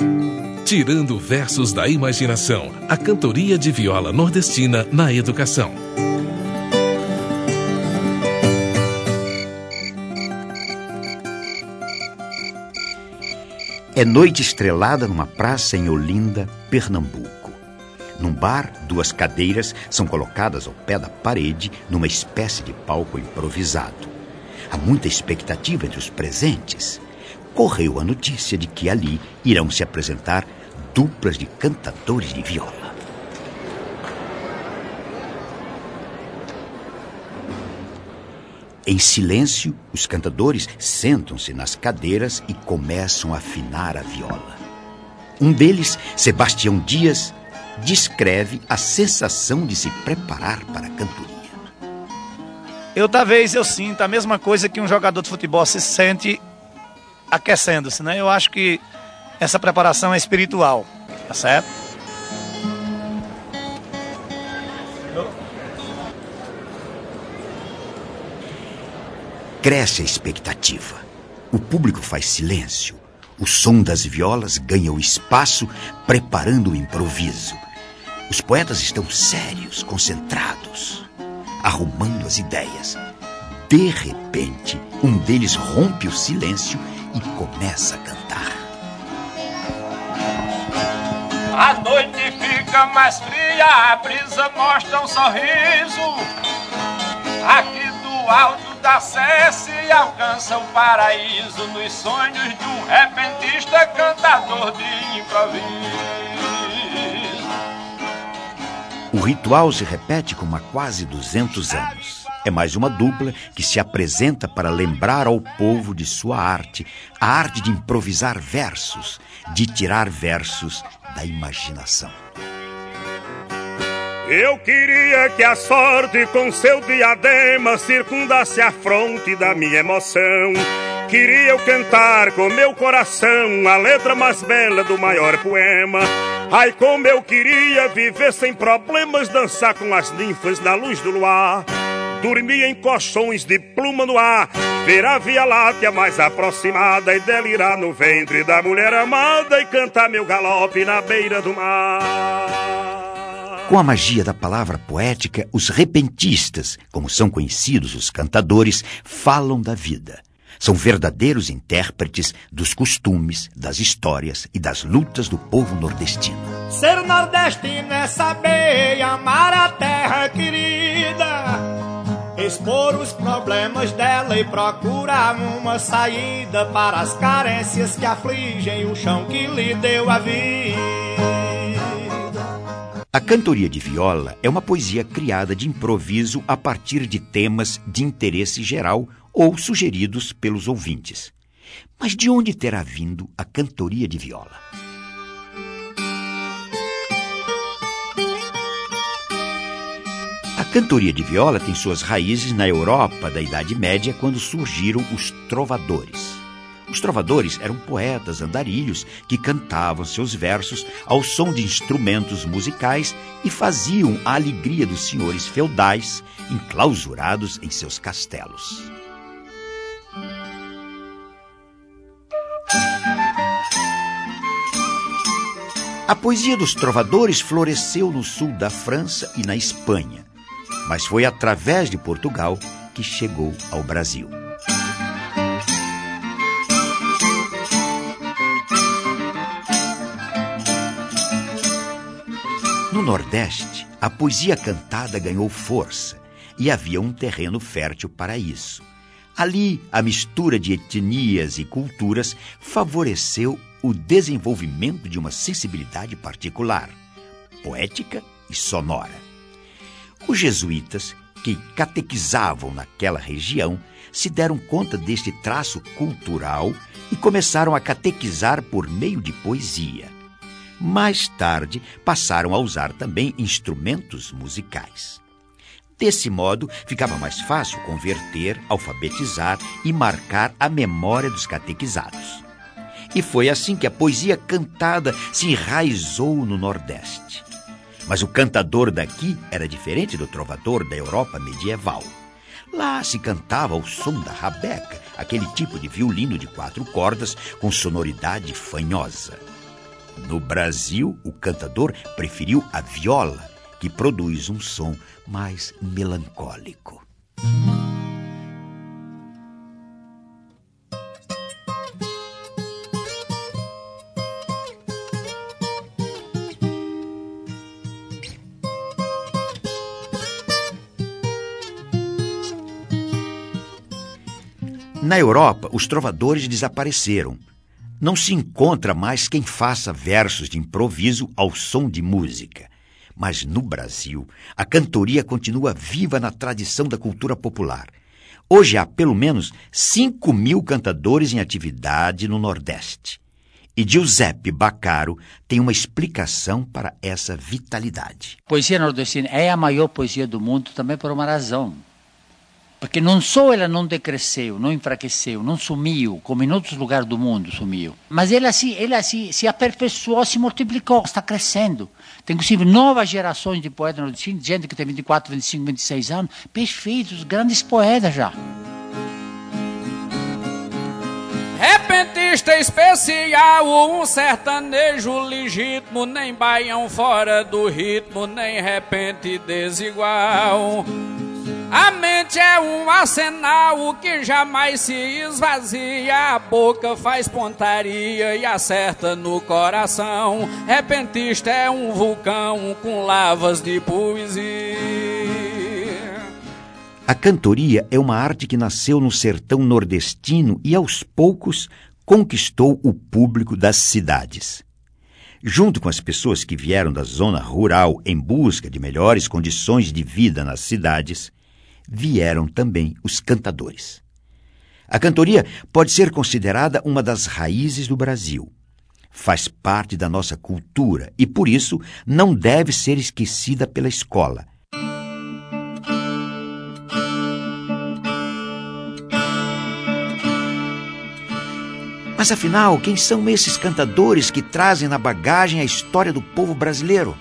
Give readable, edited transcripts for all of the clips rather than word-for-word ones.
Tirando versos da imaginação, a cantoria de viola nordestina na educação. É noite estrelada numa praça em Olinda, Pernambuco. Num bar, 2 cadeiras são colocadas ao pé da parede numa espécie de palco improvisado. Há muita expectativa entre os presentes. Correu a notícia de que ali irão se apresentar duplas de cantadores de viola. Em silêncio, os cantadores sentam-se nas cadeiras e começam a afinar a viola. Um deles, Sebastião Dias, descreve a sensação de se preparar para a cantoria. Talvez eu sinta a mesma coisa que um jogador de futebol se sente aquecendo-se, né? Eu acho que essa preparação é espiritual, tá certo? Cresce a expectativa. O público faz silêncio. O som das violas ganha o espaço, preparando o improviso. Os poetas estão sérios, concentrados, arrumando as ideias. De repente, um deles rompe o silêncio e começa a cantar. A noite fica mais fria, a brisa mostra um sorriso. Aqui do alto da sé se alcança o paraíso nos sonhos de um repentista cantador de improviso. O ritual se repete como há quase 200 anos. É mais uma dupla que se apresenta para lembrar ao povo de sua arte, a arte de improvisar versos, de tirar versos da imaginação. Eu queria que a sorte com seu diadema circundasse a fronte da minha emoção. Queria eu cantar com meu coração a letra mais bela do maior poema. Ai, como eu queria viver sem problemas, dançar com as ninfas na luz do luar, dormir em colchões de pluma no ar, ver a Via Láctea mais aproximada e delirar no ventre da mulher amada e cantar meu galope na beira do mar. Com a magia da palavra poética, os repentistas, como são conhecidos os cantadores, falam da vida. São verdadeiros intérpretes dos costumes, das histórias e das lutas do povo nordestino. Ser nordestino é saber amar a terra querida, expor os problemas dela e procurar uma saída para as carências que afligem o chão que lhe deu a vida. A cantoria de viola é uma poesia criada de improviso a partir de temas de interesse geral ou sugeridos pelos ouvintes. Mas de onde terá vindo a cantoria de viola? A cantoria de viola tem suas raízes na Europa da Idade Média, quando surgiram os trovadores. Os trovadores eram poetas andarilhos que cantavam seus versos ao som de instrumentos musicais e faziam a alegria dos senhores feudais enclausurados em seus castelos. A poesia dos trovadores floresceu no sul da França e na Espanha, mas foi através de Portugal que chegou ao Brasil. No Nordeste, a poesia cantada ganhou força e havia um terreno fértil para isso. Ali, a mistura de etnias e culturas favoreceu o desenvolvimento de uma sensibilidade particular, poética e sonora. Os jesuítas, que catequizavam naquela região, se deram conta deste traço cultural e começaram a catequizar por meio de poesia. Mais tarde, passaram a usar também instrumentos musicais. Desse modo, ficava mais fácil converter, alfabetizar e marcar a memória dos catequizados. E foi assim que a poesia cantada se enraizou no Nordeste. Mas o cantador daqui era diferente do trovador da Europa medieval. Lá se cantava ao som da rabeca, aquele tipo de violino de 4 cordas com sonoridade fanhosa. No Brasil, o cantador preferiu a viola, que produz um som mais melancólico. Na Europa, os trovadores desapareceram. Não se encontra mais quem faça versos de improviso ao som de música. Mas no Brasil, a cantoria continua viva na tradição da cultura popular. Hoje há pelo menos 5.000 cantadores em atividade no Nordeste. E Giuseppe Baccaro tem uma explicação para essa vitalidade. Poesia nordestina é a maior poesia do mundo também por uma razão. Porque não só ela não decresceu, não enfraqueceu, não sumiu, como em outros lugares do mundo sumiu, mas ela se aperfeiçoou, se multiplicou, está crescendo. Tem inclusive novas gerações de poetas nordestinos, gente que tem 24, 25, 26 anos, perfeitos, grandes poetas já. Repentista especial, um sertanejo legítimo, nem baião fora do ritmo, nem repente desigual. A mente é um arsenal que jamais se esvazia, a boca faz pontaria e acerta no coração. Repentista é um vulcão com lavas de poesia. A cantoria é uma arte que nasceu no sertão nordestino e aos poucos conquistou o público das cidades. Junto com as pessoas que vieram da zona rural em busca de melhores condições de vida nas cidades, vieram também os cantadores. A cantoria pode ser considerada uma das raízes do Brasil. Faz parte da nossa cultura e, por isso, não deve ser esquecida pela escola. Mas, afinal, quem são esses cantadores que trazem na bagagem a história do povo brasileiro?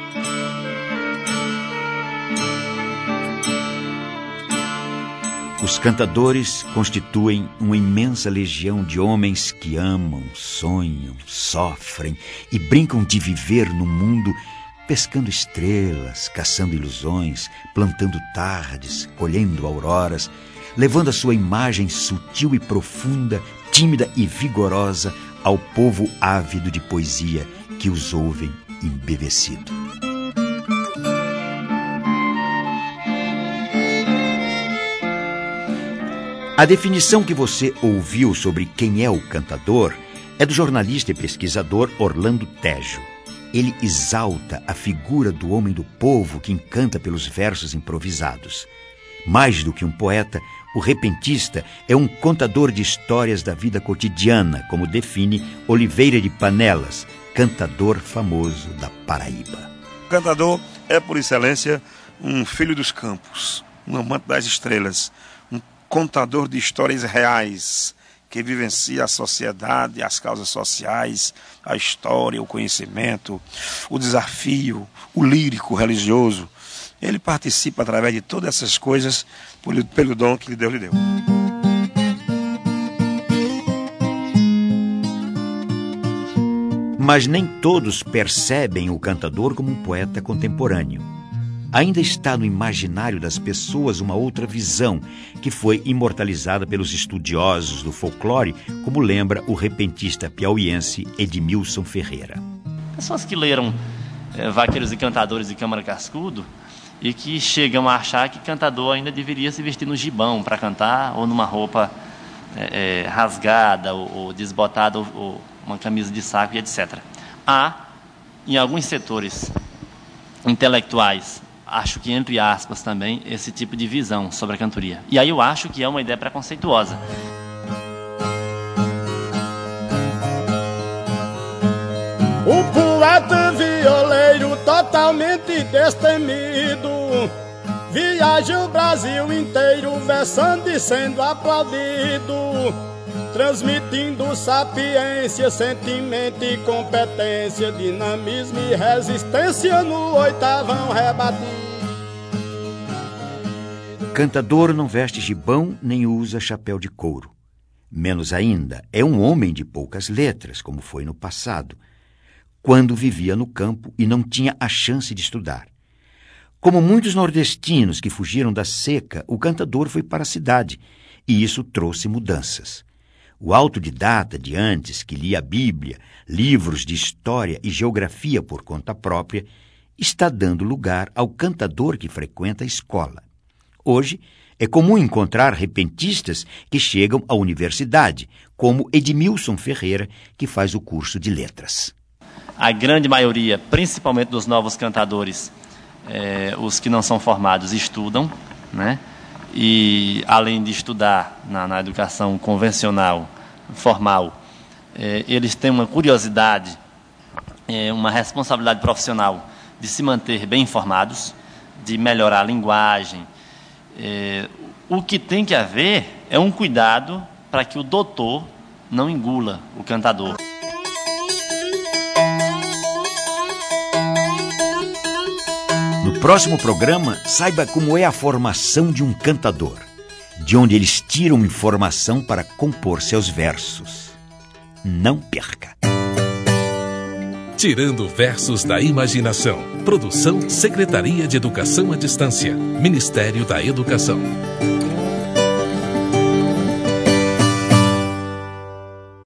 Os cantadores constituem uma imensa legião de homens que amam, sonham, sofrem e brincam de viver no mundo, pescando estrelas, caçando ilusões, plantando tardes, colhendo auroras, levando a sua imagem sutil e profunda, tímida e vigorosa ao povo ávido de poesia que os ouvem embevecido. A definição que você ouviu sobre quem é o cantador é do jornalista e pesquisador Orlando Tejo. Ele exalta a figura do homem do povo que encanta pelos versos improvisados. Mais do que um poeta, o repentista é um contador de histórias da vida cotidiana, como define Oliveira de Panelas, cantador famoso da Paraíba. O cantador é, por excelência, um filho dos campos, um amante das estrelas, contador de histórias reais, que vivencia a sociedade, as causas sociais, a história, o conhecimento, o desafio, o lírico religioso. Ele participa através de todas essas coisas pelo dom que Deus lhe deu. Mas nem todos percebem o cantador como um poeta contemporâneo. Ainda está no imaginário das pessoas uma outra visão, que foi imortalizada pelos estudiosos do folclore, como lembra o repentista piauiense Edmilson Ferreira. Pessoas que leram Vaqueiros e Cantadores de Câmara Cascudo e que chegam a achar que cantador ainda deveria se vestir no gibão para cantar, ou numa roupa rasgada, ou desbotada, ou uma camisa de saco e etc. Há, em alguns setores intelectuais, acho que, entre aspas, também, esse tipo de visão sobre a cantoria. E aí eu acho que é uma ideia preconceituosa. O poeta violeiro totalmente destemido viaja o Brasil inteiro versando e sendo aplaudido, transmitindo sapiência, sentimento e competência, dinamismo e resistência no oitavão rebatido. Cantador não veste gibão nem usa chapéu de couro. Menos ainda, é um homem de poucas letras, como foi no passado. quando vivia no campo e não tinha a chance de estudar. Como muitos nordestinos que fugiram da seca, o cantador foi para a cidade, e isso trouxe mudanças. O autodidata de antes, que lia a Bíblia, livros de história e geografia por conta própria, está dando lugar ao cantador que frequenta a escola. Hoje, é comum encontrar repentistas que chegam à universidade, como Edmilson Ferreira, que faz o curso de letras. A grande maioria, principalmente dos novos cantadores, os que não são formados, estudam, né? E além de estudar na educação convencional, formal, eles têm uma curiosidade, uma responsabilidade profissional de se manter bem informados, de melhorar a linguagem. O que tem que haver é um cuidado para que o doutor não engula o cantador. No próximo programa, saiba como é a formação de um cantador, de onde eles tiram informação para compor seus versos. Não perca! Tirando versos da imaginação. Produção Secretaria de Educação à Distância. Ministério da Educação.